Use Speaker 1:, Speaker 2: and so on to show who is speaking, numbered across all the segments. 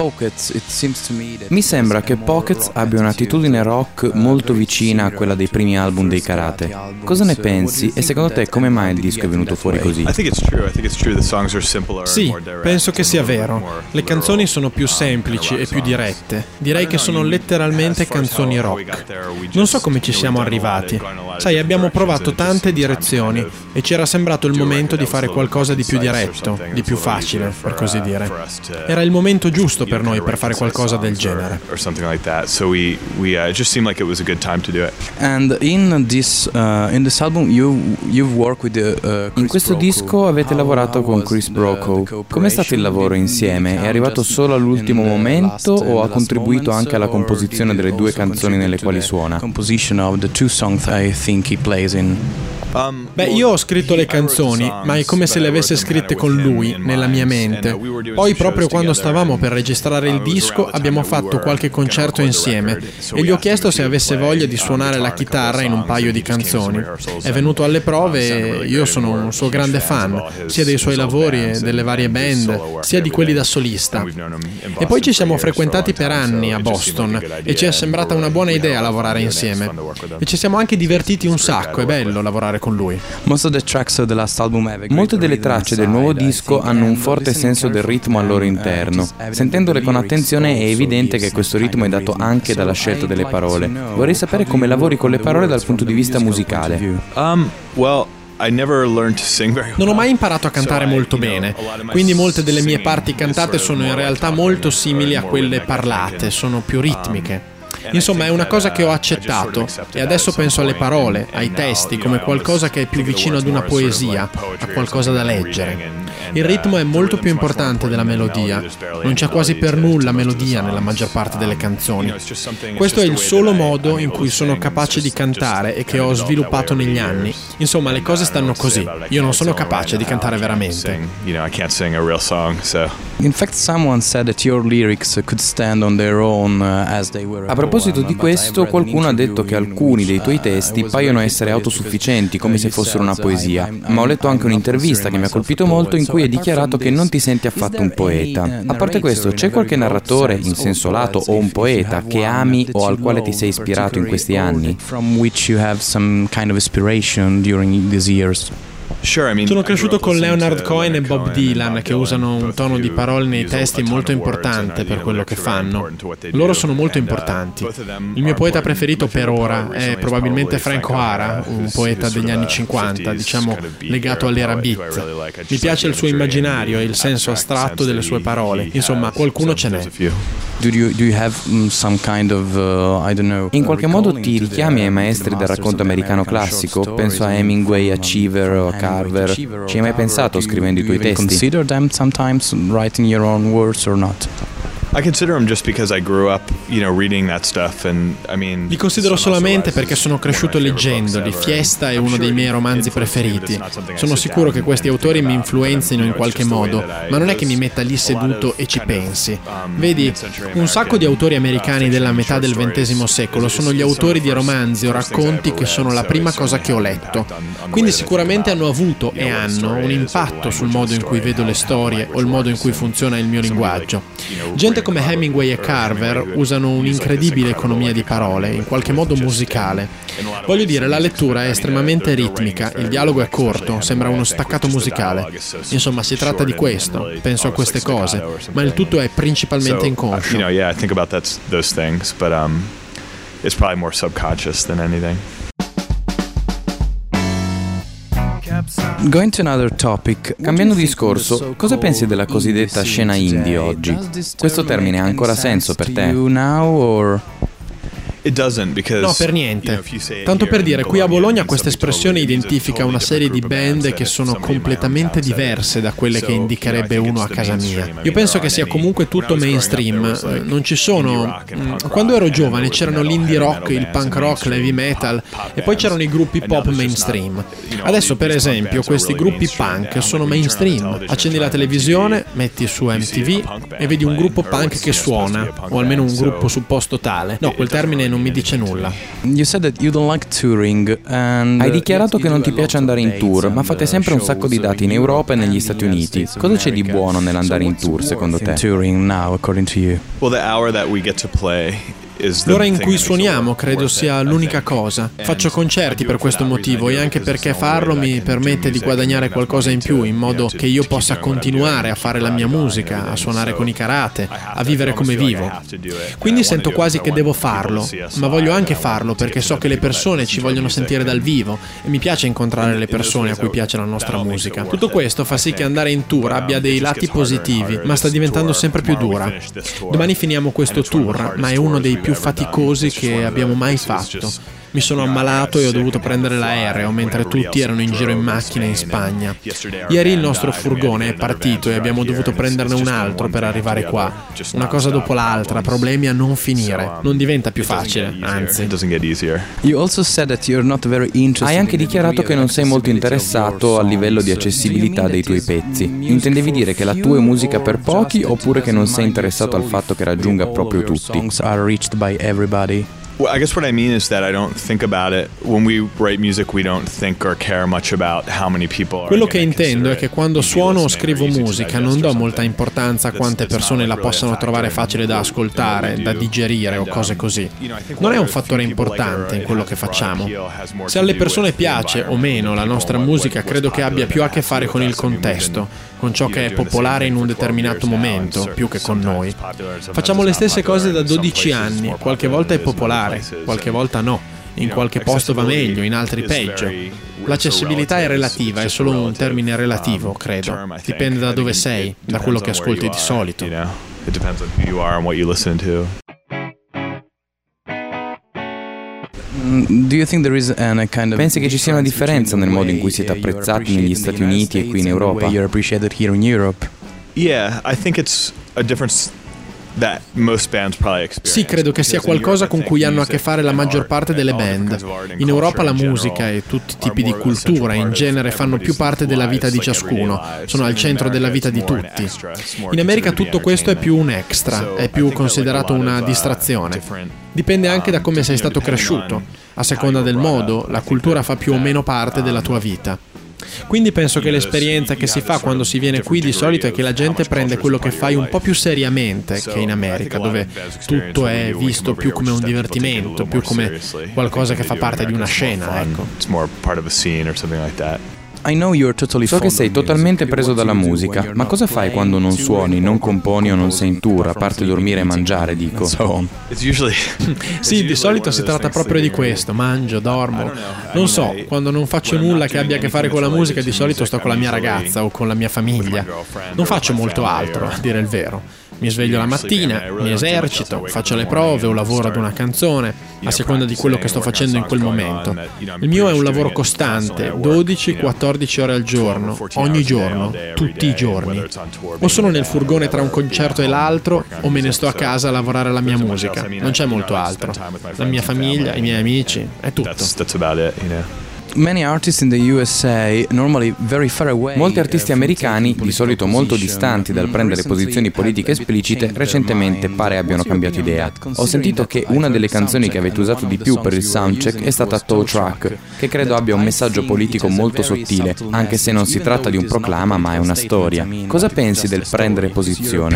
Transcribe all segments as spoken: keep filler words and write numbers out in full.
Speaker 1: Mi sembra che Pockets abbia un'attitudine rock molto vicina a quella dei primi album dei Karate. Cosa ne pensi e secondo te come mai il disco è venuto fuori così?
Speaker 2: Sì, penso che sia vero. Le canzoni sono più semplici e più dirette. Direi che sono letteralmente canzoni rock. Non so come ci siamo arrivati. Sai, abbiamo provato tante direzioni e ci era sembrato il momento di fare qualcosa di più diretto, di più facile, per così dire. Era il momento giusto per noi per fare qualcosa del genere.
Speaker 1: And in this uh, in this album you you've worked with the, uh, in questo disco avete lavorato con Chris Brokaw. Com'è stato il lavoro insieme? È arrivato solo all'ultimo momento o ha contribuito anche alla composizione delle due canzoni nelle quali suona? Composition of the two songs I think he plays in.
Speaker 2: Beh, io ho scritto le canzoni, ma è come se le avesse scritte con lui, nella mia mente. Poi, proprio quando stavamo per registrare il disco, abbiamo fatto qualche concerto insieme e gli ho chiesto se avesse voglia di suonare la chitarra in un paio di canzoni. È venuto alle prove e io sono un suo grande fan, sia dei suoi lavori e delle varie band, sia di quelli da solista. E poi ci siamo frequentati per anni a Boston e ci è sembrata una buona idea lavorare insieme. E ci siamo anche divertiti un sacco, è bello lavorare con lui.
Speaker 1: Molte delle tracce del nuovo disco hanno un forte senso del ritmo al loro interno. Sentendole con attenzione è evidente che questo ritmo è dato anche dalla scelta delle parole. Vorrei sapere come lavori con le parole dal punto di vista musicale.
Speaker 2: Um, well, Non ho mai imparato a cantare molto bene, quindi molte delle mie parti cantate sono in realtà molto simili a quelle parlate, sono più ritmiche. Insomma, è una cosa che ho accettato e adesso penso alle parole, ai testi, come qualcosa che è più vicino ad una poesia, a qualcosa da leggere. Il ritmo è molto più importante della melodia, non c'è quasi per nulla melodia nella maggior parte delle canzoni. Questo è il solo modo in cui sono capace di cantare e che ho sviluppato negli anni. Insomma, le cose stanno così. Io non sono capace di cantare veramente.
Speaker 1: In fact, someone said that your lyrics could stand on their own as they were. A proposito di questo, qualcuno ha detto che alcuni dei tuoi testi paiono essere autosufficienti, come se fossero una poesia. Ma ho letto anche un'intervista che mi ha colpito molto in cui hai dichiarato che non ti senti affatto un poeta. A parte questo, c'è qualche narratore, in senso lato, o un poeta che ami o al quale ti sei ispirato in questi anni? From which you have some kind of inspiration during these years?
Speaker 2: Sono cresciuto con Leonard Cohen e Bob Dylan, che usano un tono di parole nei testi molto importante per quello che fanno. Loro sono molto importanti. Il mio poeta preferito per ora è probabilmente Frank O'Hara, un poeta degli anni cinquanta, diciamo legato all'era beat. Mi piace il suo immaginario e il senso astratto delle sue parole. Insomma, qualcuno ce n'è.
Speaker 1: Do you, do you have some kind of, uh, I don't know, in qualche modo ti richiami ai maestri del racconto americano classico? Penso a Hemingway, a Cheever o a Carver. Ci hai mai pensato scrivendo i tuoi testi? Consider them sometimes writing your own words or not?
Speaker 2: Li considero solamente perché sono cresciuto leggendoli. Fiesta è uno dei miei romanzi preferiti. Sono sicuro che questi autori mi influenzino in qualche modo, ma non è che mi metta lì seduto e ci pensi. Vedi, un sacco di autori americani della metà del ventesimo secolo sono gli autori di romanzi o racconti che sono la prima cosa che ho letto. Quindi sicuramente hanno avuto e hanno un impatto sul modo in cui vedo le storie o il modo in cui funziona il mio linguaggio. Gente come Hemingway e Carver usano un'incredibile economia di parole, in qualche modo musicale. Voglio dire, la lettura è estremamente ritmica, il dialogo è corto, sembra uno staccato musicale. Insomma, si tratta di questo, penso a queste cose, ma il tutto è principalmente inconscio.
Speaker 1: Going to another topic, cambiando discorso, cosa pensi della cosiddetta scena indie oggi? Questo termine ha ancora senso per te?
Speaker 2: No, per niente. Tanto per dire, qui a Bologna questa espressione identifica una serie di band che sono completamente diverse da quelle che indicherebbe uno a casa mia. Io penso che sia comunque tutto mainstream. Non ci sono... Quando ero giovane c'erano l'indie rock, il punk rock, l'heavy metal e poi c'erano i gruppi pop mainstream. Adesso, per esempio, questi gruppi punk sono mainstream. Accendi la televisione, metti su M T V e vedi un gruppo punk che suona, o almeno un gruppo supposto tale. No, quel termine non non mi dice nulla.
Speaker 1: You said that you don't like touring and
Speaker 2: Hai dichiarato che non ti piace andare in tour, ma fate sempre un sacco di date in Europa e negli Stati Uniti. Cosa c'è di buono nell'andare in tour, secondo te?
Speaker 1: Touring now, according to you.
Speaker 3: Well, the hour that we get to play.
Speaker 2: L'ora in cui suoniamo credo sia l'unica cosa. Faccio concerti per questo motivo e anche perché farlo mi permette di guadagnare qualcosa in più, in modo che io possa continuare a fare la mia musica, a suonare con i Karate, a vivere come vivo. Quindi sento quasi che devo farlo, ma voglio anche farlo perché so che le persone ci vogliono sentire dal vivo e mi piace incontrare le persone a cui piace la nostra musica. Tutto questo fa sì che andare in tour abbia dei lati positivi, ma sta diventando sempre più dura. Domani finiamo questo tour, ma è uno dei più faticosi che abbiamo mai fatto. Mi sono ammalato e ho dovuto prendere l'aereo mentre tutti erano in giro in macchina in Spagna. Ieri il nostro furgone è partito e abbiamo dovuto prenderne un altro per arrivare qua. Una cosa dopo l'altra, problemi a non finire. Non diventa più facile, anzi.
Speaker 1: Hai anche dichiarato che non sei molto interessato al livello di accessibilità dei tuoi pezzi. Intendevi dire che la tua è musica per pochi oppure che non sei interessato al fatto che raggiunga proprio tutti?
Speaker 3: Well, I guess what I mean is that I don't think about it. When we write music, we don't think or care much about how many people are.
Speaker 2: Quello che intendo è che quando suono o scrivo musica non do molta importanza a quante persone la possano trovare facile da ascoltare, da digerire o cose così. Non è un fattore importante in quello che facciamo. Se alle persone piace o meno la nostra musica, credo che abbia più a che fare con il contesto, con ciò che è popolare in un determinato momento, più che con noi. Facciamo le stesse cose da dodici anni, qualche volta è popolare, qualche volta no, in qualche posto va meglio, in altri peggio. L'accessibilità è relativa, è solo un termine relativo, credo. Dipende da dove sei, da quello che ascolti di solito.
Speaker 1: Pensi che ci sia una differenza nel modo in cui siete apprezzati negli Stati Uniti e qui in Europa?
Speaker 3: Yeah, I think it's a difference that most bands probably experience.
Speaker 2: Sì, credo che sia qualcosa con cui hanno a che fare la maggior parte delle band. In Europa la musica e tutti i tipi di cultura in genere fanno più parte della vita di ciascuno, sono al centro della vita di tutti. In America tutto questo è più un extra, è più considerato una distrazione. Dipende anche da come sei stato cresciuto. A seconda del modo, la cultura fa più o meno parte della tua vita. Quindi penso che l'esperienza che si fa quando si viene qui di solito è che la gente prende quello che fai un po' più seriamente che in America, dove tutto è visto più come un divertimento, più come qualcosa che fa parte di una scena, ecco.
Speaker 1: So che sei totalmente preso dalla musica, ma cosa fai quando non suoni, non componi o non sei in tour, a parte dormire e mangiare, dico?
Speaker 2: Sì, di solito si tratta proprio di questo, mangio, dormo. Non so, quando non faccio nulla che abbia a che fare con la musica, di solito sto con la mia ragazza o con la mia famiglia. Non faccio molto altro, a dire il vero. Mi sveglio la mattina, mi esercito, faccio le prove o lavoro ad una canzone, a seconda di quello che sto facendo in quel momento. Il mio è un lavoro costante, dodici quattordici ore al giorno, ogni giorno, tutti i giorni. O sono nel furgone tra un concerto e l'altro, o me ne sto a casa a lavorare alla mia musica. Non c'è molto altro. La mia famiglia, i miei amici, è tutto.
Speaker 1: Molti artisti americani, di solito molto distanti dal prendere posizioni politiche esplicite, recentemente pare abbiano cambiato idea. Ho sentito che una delle canzoni che avete usato di più per il soundcheck è stata Tow Truck, che credo abbia un messaggio politico molto sottile, anche se non si tratta di un proclama ma è una storia. Cosa pensi del prendere posizione?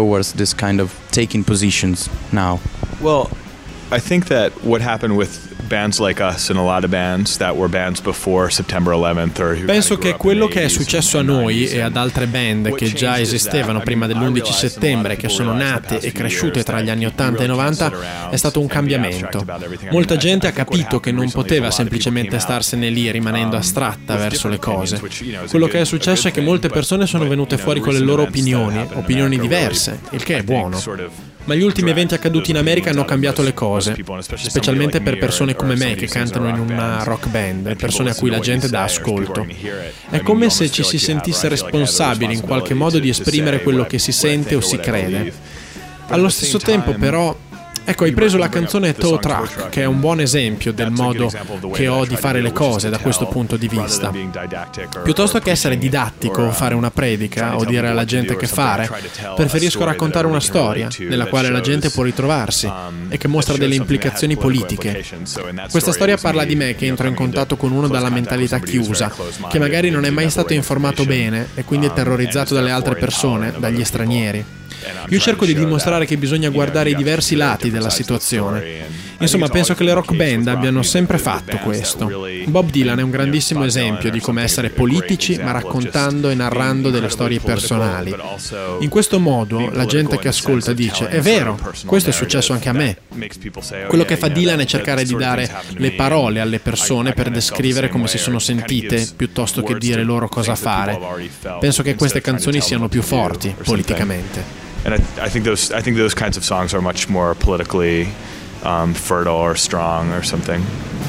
Speaker 3: Well, I think that what happened with bands like us and a lot of bands that were bands before September eleventh or who
Speaker 2: Penso che quello che è successo a noi e ad altre band che già esistevano prima dell'undici settembre, che sono nate e cresciute tra gli anni ottanta e novanta, è stato un cambiamento. Molta gente ha capito che non poteva semplicemente starsene lì rimanendo astratta verso le cose. Quello che è successo è che molte persone sono venute fuori con le loro opinioni, opinioni diverse, il che è buono. Ma gli ultimi eventi accaduti in America hanno cambiato le cose, specialmente per persone come me che cantano in una rock band, persone a cui la gente dà ascolto. È come se ci si sentisse responsabili in qualche modo di esprimere quello che si sente o si crede. Allo stesso tempo, però, Ecco, hai preso la canzone Tow Truck, che è un buon esempio del modo che ho di fare le cose da questo punto di vista. Piuttosto che essere didattico o fare una predica o dire alla gente che fare, preferisco raccontare una storia nella quale la gente può ritrovarsi e che mostra delle implicazioni politiche. Questa storia parla di me che entro in contatto con uno dalla mentalità chiusa, che magari non è mai stato informato bene e quindi è terrorizzato dalle altre persone, dagli stranieri. Io cerco di dimostrare che bisogna guardare i diversi lati della situazione. Insomma, penso che le rock band abbiano sempre fatto questo. Bob Dylan è un grandissimo esempio di come essere politici ma raccontando e narrando delle storie personali. In questo modo la gente che ascolta dice: è vero, questo è successo anche a me. Quello che fa Dylan è cercare di dare le parole alle persone per descrivere come si sono sentite piuttosto che dire loro cosa fare. Penso che queste canzoni siano più forti politicamente.
Speaker 3: And I, I think those I think those kinds of songs are much more politically um, fertile or strong or something.